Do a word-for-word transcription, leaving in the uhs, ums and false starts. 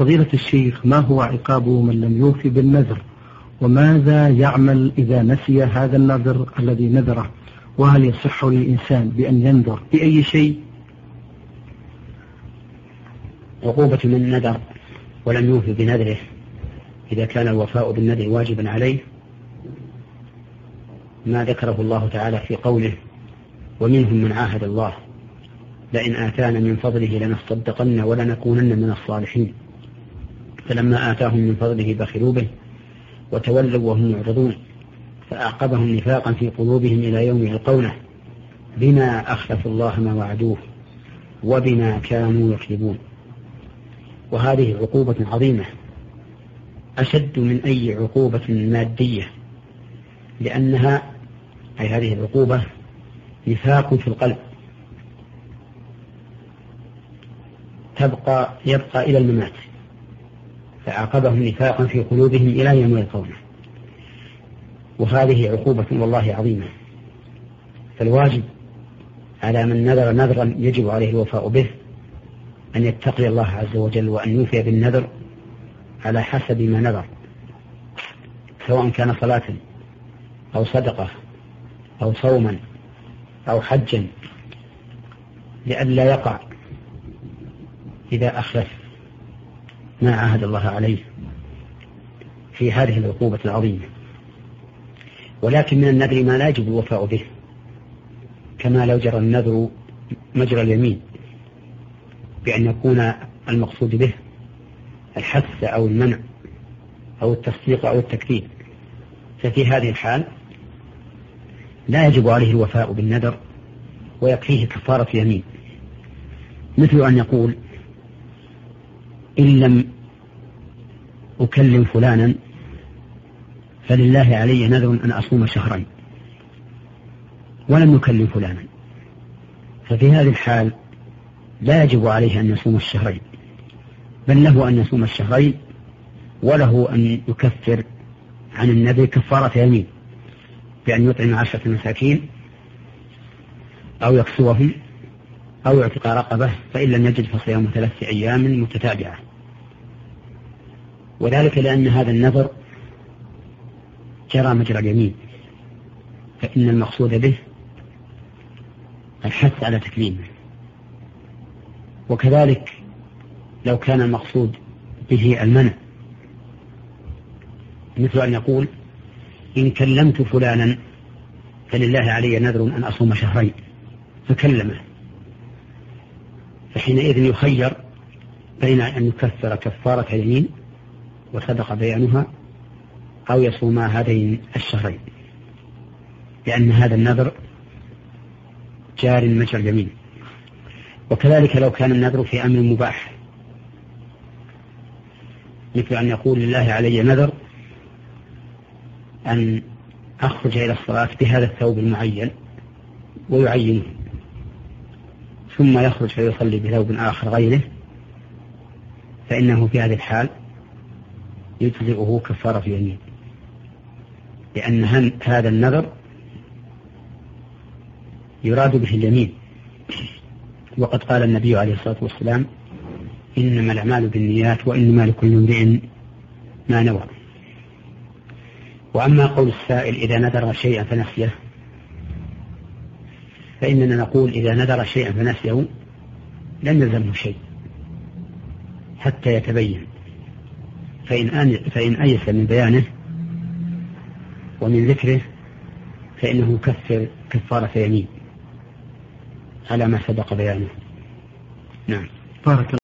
فضيلة الشيخ، ما هو عقاب من لم يوفي بالنذر؟ وماذا يعمل إذا نسي هذا النذر الذي نذره؟ وهل يصح للإنسان بأن ينذر بأي شيء؟ عقوبة من نذر ولم يوفي بنذره إذا كان الوفاء بالنذر واجبا عليه ما ذكره الله تعالى في قوله: ومنهم من عاهد الله لئن آتانا من فضله لنصدقن ولنكونن من الصالحين، فلما آتاهم من فضله بخلوا به وتولوا وهم معرضون، فأعقبهم نفاقا في قلوبهم إلى يوم يلقونه بما أخلفوا الله ما وعدوه وبما كانوا يكذبون. وهذه عقوبة عظيمة أشد من أي عقوبة مادية، لأنها أي هذه العقوبة نفاق في القلب تبقى يبقى إلى الممات، فعاقبهم نفاقا في قلوبهم إلى يوم يلقونه. وهذه عقوبة والله عظيمة، فالواجب على من نذر نذرا يجب عليه الوفاء به أن يتقي الله عز وجل وأن يوفي بالنذر على حسب ما نذر، سواء كان صلاة أو صدقة أو صوما أو حجا، لئلا يقع إذا أخلف ما عاهد الله عليه في هذه العقوبة العظيمة. ولكن من النذر ما لا يجب الوفاء به، كما لو جرى النذر مجرى اليمين بأن يكون المقصود به الحث أو المنع أو التصديق أو التكذيب، ففي هذه الحال لا يجب عليه الوفاء بالنذر ويكفيه كفارة يمين، مثل أن يقول: إن لم أكلم فلانا فلله علي نذر أن أصوم شهرين، ولم يكلم فلانا، ففي هذه الحال لا يجب عليه أن يصوم الشهرين، بل له أن يصوم الشهرين، وله أن يكفر عن النذر كفارة يمين بأن يطعم عشرة مساكين أو يكسوهم أو يعتق رقبة، فإن لم يجد فصيام ثلاثة أيام متتابعة. وذلك لأن هذا النذر جرى مجرى اليمين، فإن المقصود به الحث على تكليمه. وكذلك لو كان المقصود به المنع، مثل أن يقول: إن كلمت فلانا فلله علي نذر أن أصوم شهرين، فكلمه، فحينئذ يخير بين أن يكفر كفارة يمين وصدق بيانها أو يصوم هذين الشهرين، لأن هذا النذر جار مجرى اليمين. وكذلك لو كان النذر في أمر مباح، مثل أن يقول: لله علي نذر أن أخرج إلى الصلاة بهذا الثوب المعين ويعينه، ثم يخرج فيصلي بثوب آخر غيره، فإنه في هذه الحال يجزئه كفارة يمين، لأن هذا النذر يراد به اليمين. وقد قال النبي عليه الصلاة والسلام: إنما الأعمال بالنيات وإنما لكل امرئ ما نوى. وأما قول السائل: إذا نذر شيئا فنسيه، فإننا نقول: إذا نذر شيئا فنسيه لم يلزمه شيء حتى يتبين، فإن, فإن أيس من بيانه ومن ذكره فإنه يكفر كفارة يمين على ما سبق بيانه. نعم. بارك